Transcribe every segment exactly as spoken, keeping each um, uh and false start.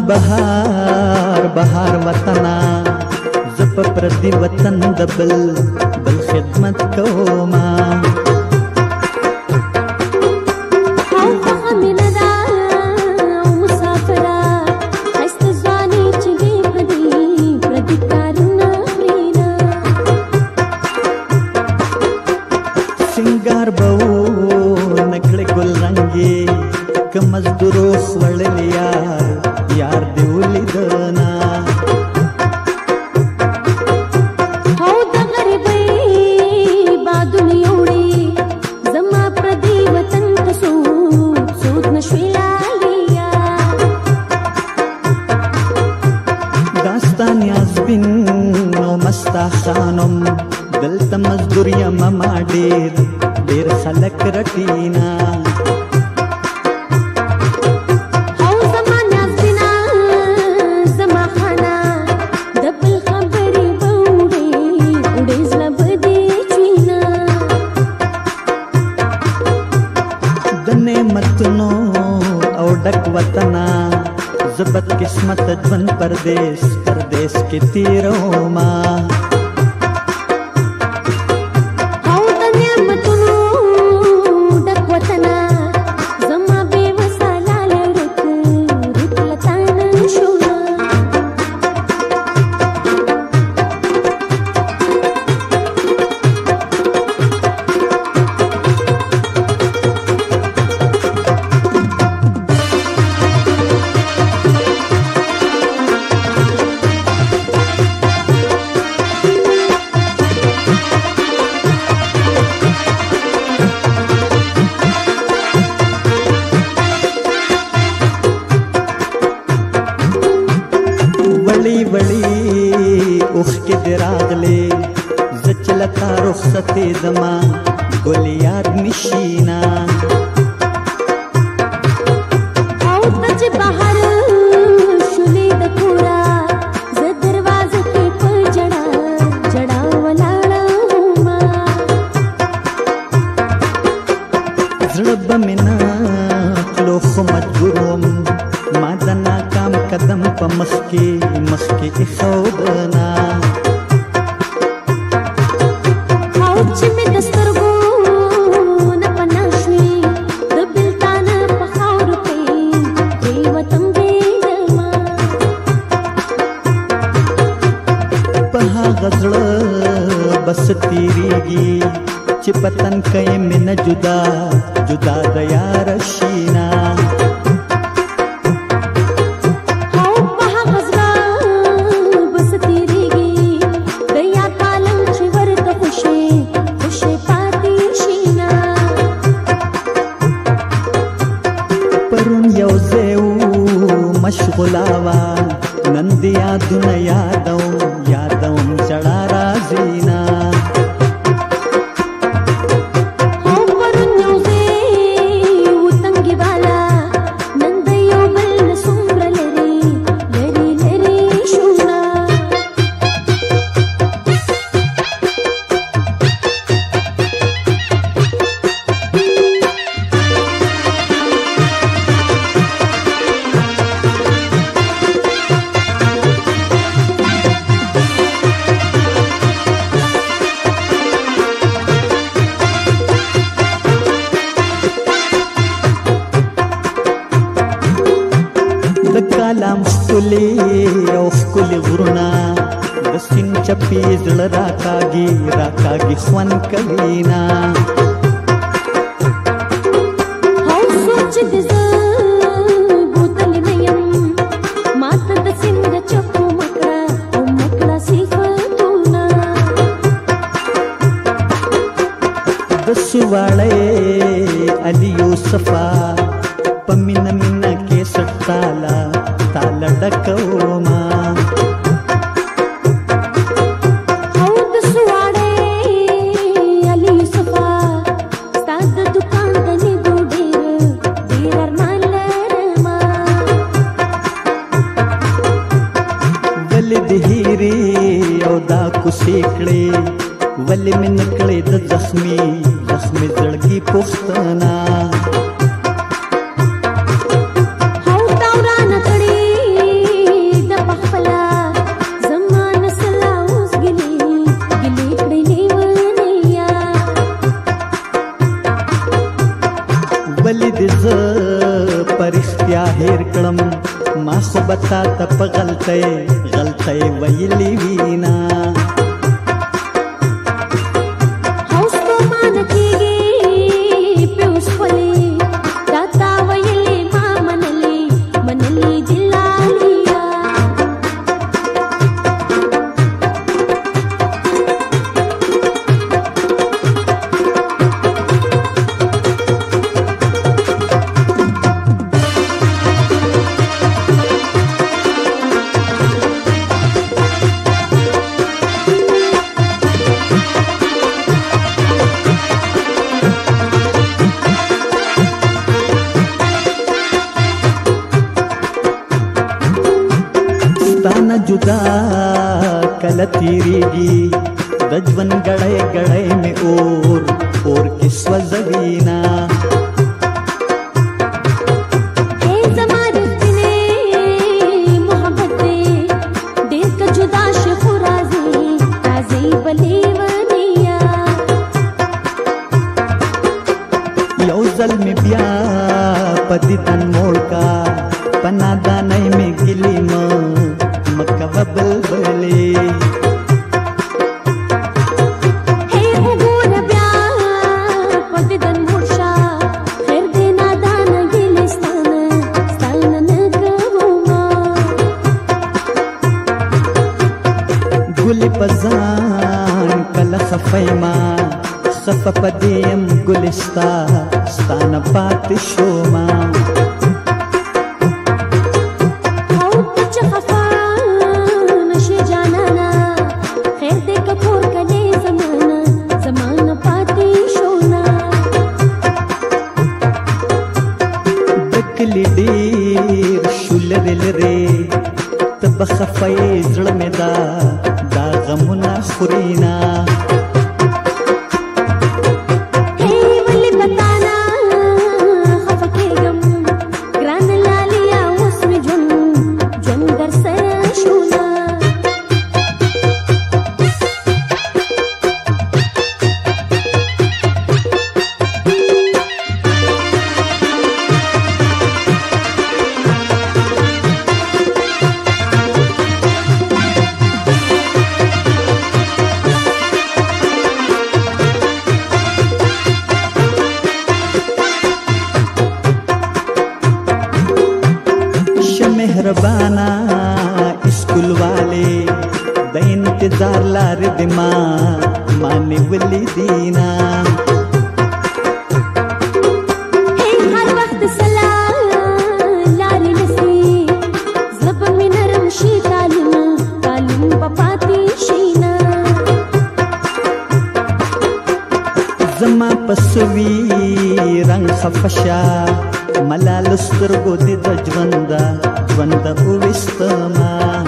بهار بهار وطنا زپ پردی وطن دبل بل خدمت کوما मजदूरो स्वड़ल यार यार देवली दना हो दगरे बई बादुन योड़ी जमा प्रदी वतन कसो सूत नशविला लिया दास्तान याजबिन नो मस्ता खानम दलत मजदूर यमा माडेर देर खलक रटीना वतना जबत किस्मत जन परदेश परदेश के तीरों माँ दमा गोलियार निशीना आओ तज बाहर शुली दखुरा ज दरवाजे के पर जड़ा जड़ा वलाड़ा हुमा जड़ब मिना लोख मजबूरम मादना काम कदम पमस्के मस्के इखौदना बस तीरीगी चिपतन कई मिन जुदा जुदा दया रशीना बस तीरीगी दया कालम चिवर खुशे खुशे पाती शीना परुन यौजेऊ मशगुलावा नंदिया दुन यादों यादों चढ़ा राजीना हो परुन्यो से उतंगी वाला नंदयो बल सुम्र लरी लरी लरी शुना कालाम स्कुले औ स्कुले गुरुना दसिन चपी जल राकागी राकागी ख्वन कलीना हो सोच दिस बोतल नयम मात दसिन चपू मकड़ा ओ मकड़ा सिफतुना दसवाले अली यूसफा पमिन मिन के सट्टाला ताला डकौमा हो दसवाले अली यूसफा साद दुकान दनी दूडेर देर मालरमा वल दहीरे औदा कुसेकड़े वल में निकले द जख्मी जख्मी जड़गी पुख्तना ولی دې زه په رښتیا هېر کړم ما خو به تا ته په غلطۍ غلطۍ ویلې وینا ستانه جدا کله تیریږي د ژوند ګړی ګړی مې اور اور کې سوځوینا یو ځل مې بیا په دیدن موړ کا په نادانۍ مې ګلې مه مکه بلبلې ګلې په ځان کله خفه یمه خفه په دې یم ګلې ستا ستا نه پاتې شومه ډېر شو لرې لرې ته به خفه یې زړه مې دا دا غمونه خورېنا مهربانا اسکول والے د انتظار لارې د ما ما نیولې دینا هر وخت سلام لارې نسی زب مې نرم شي تعلیم تعلیم په پاتې شینا زما پسوي رنگ خفشا ملال سترګو دې د ژونده ژونده وویستما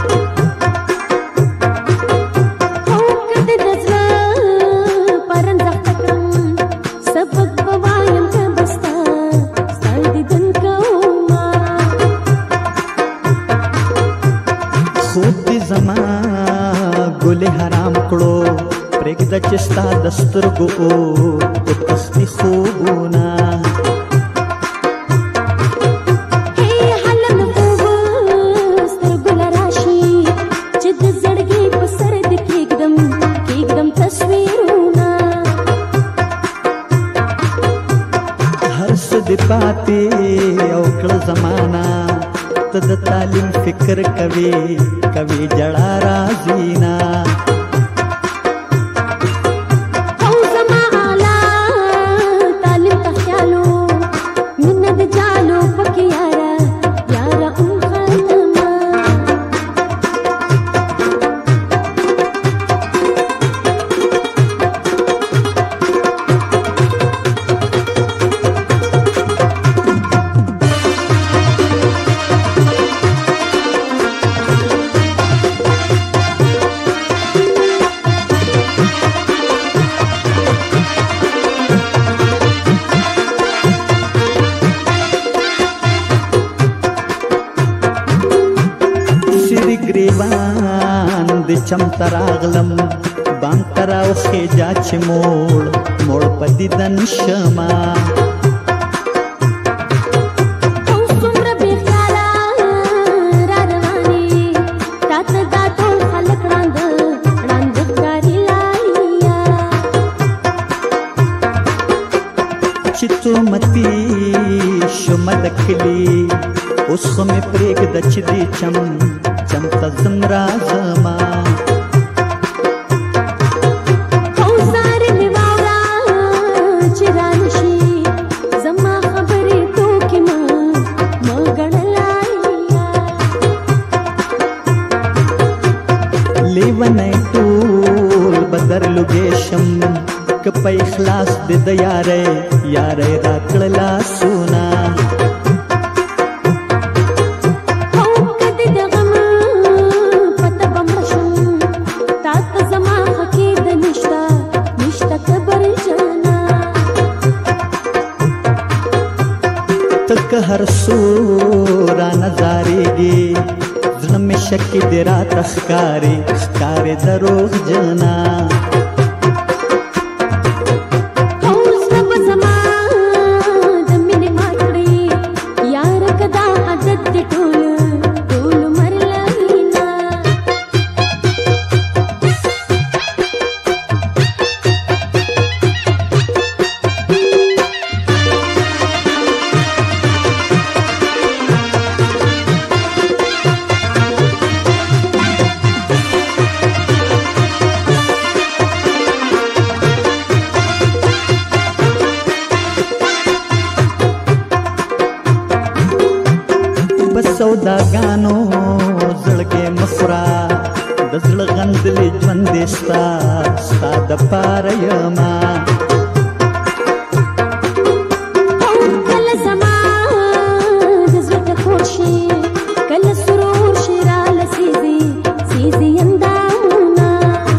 هو که دې د زړه پرنځخته کړم سبق به وایم که به ستا ستا دیدن کومه خوب دې زما ګلې حرام کړو پرېږده چې ستا د سترګو وتښتي خوبونه د پاتې او کړه زمانہ ته د تعلیم فکر کوي کوي جړا راځي نه او زما اعلی تعلیم ته خیالو مینه د جالو پکې یاره یاره ام خاتمه ګریوان د چم تراغلم بام تراو خېجا چې موړ موړ په دیدن شما چې تومتي شومه د کلي اوس خو مې پرېږده چې دې چم چم ته ځم راځمه لیونی ټول بدر لوګېشم که په اخلاص دې د یارۍ یارۍ راکړه لاسونه ته که هر څو رانه زارېږې زړه مې شکې دې راته ښکارې ښکارې دروغ جنا زړه به زما د مینې ما کړې یاره که دا عادت دې ټول ټول عمر لري نه سوداګانو زړګې مخوره د زړه غندلې ژوندې ستا ستا دپاره یمه کله زما د زړه ټکور شي کله سرور شي راله سیزي سیزي اندامونه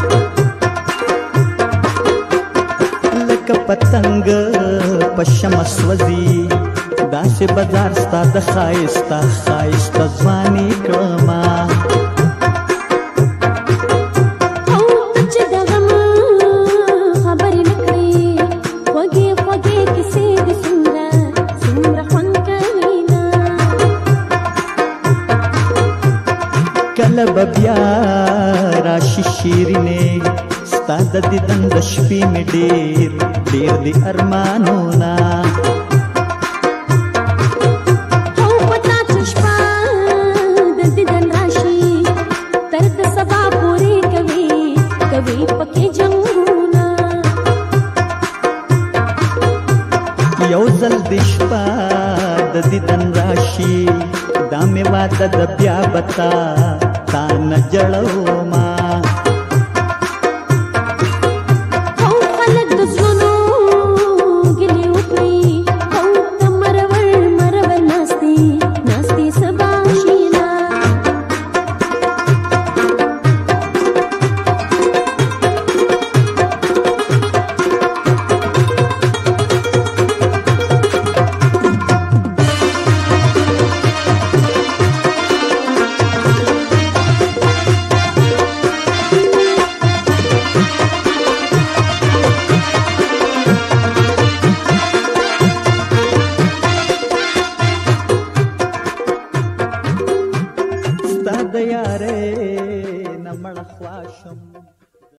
لکه پتنګ په شمع سوځي داسې بازار ستا د ښایسته ښایسته ځواني کړمه او ته چې د غم خبرې نه کړې خوږې خوږې کیسې دې څومره څومره خوند کوي نه کله به بیا راشي شیرینې ستا د دیدن د شپې مې ډېر ډېر دي ارمانونه یو ځل دې شپه د دیدن راشي دا مې واده د بیا به تا تا نه جړومه او خلک د زړونو ګلې وکړي او ته مرور مرور ناستې ناستې سبا شي نه ستا د یارۍ نه مړه خوا شم